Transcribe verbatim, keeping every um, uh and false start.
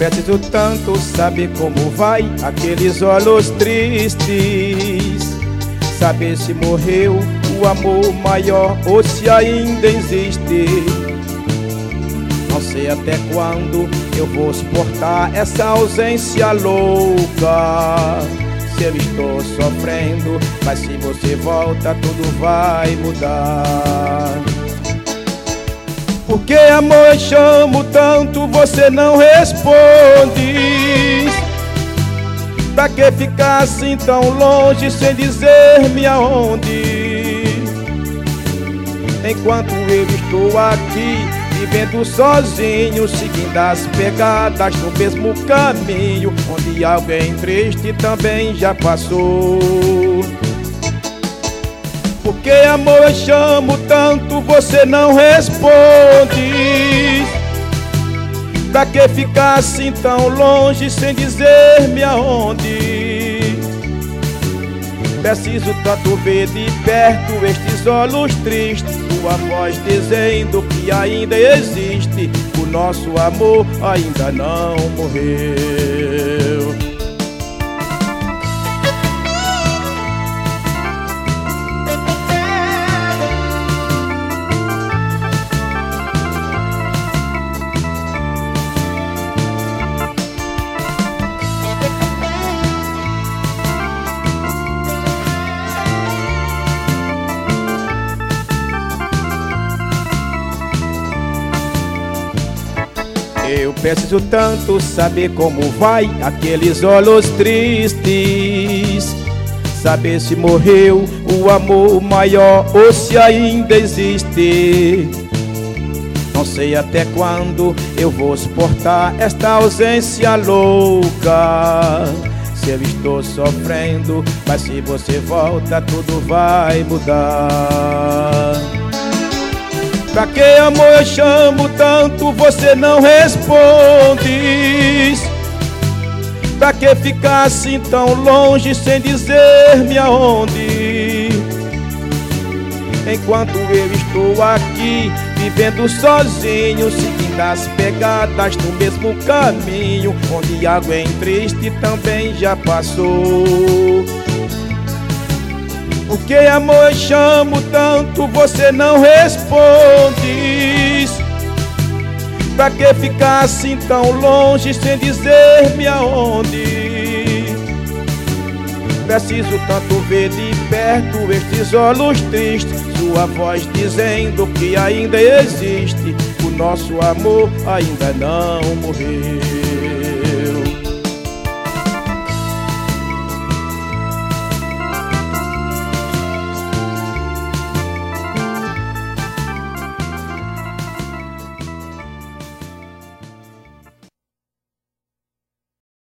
preciso tanto saber como vai aqueles olhos tristes, saber se morreu o amor maior ou se ainda existe. Não sei até quando eu vou suportar essa ausência louca. Se eu estou sofrendo, mas se você volta tudo vai mudar. Porque amor eu chamo tanto, você não responde. Pra que ficar assim tão longe sem dizer-me aonde? Enquanto eu estou aqui vivendo sozinho, seguindo as pegadas no mesmo caminho, onde alguém triste também já passou. Porque amor eu chamo tanto, você não responde. Pra que ficar assim tão longe sem dizer-me aonde? Preciso tanto ver de perto estes olhos tristes, tua voz dizendo que ainda existe, o nosso amor ainda não morreu. Eu preciso tanto saber como vai aqueles olhos tristes, saber se morreu o amor maior ou se ainda existe. Não sei até quando eu vou suportar esta ausência louca. Se eu estou sofrendo, mas se você volta tudo vai mudar. Pra que amor eu chamo tanto, você não responde? Pra que ficar assim tão longe sem dizer-me aonde? Enquanto eu estou aqui vivendo sozinho, seguindo as pegadas no mesmo caminho, onde alguém triste também já passou. Porque amor eu chamo tanto, você não responde? Pra que ficar assim tão longe sem dizer-me aonde? Preciso tanto ver de perto estes olhos tristes, sua voz dizendo que ainda existe, o nosso amor ainda não morreu.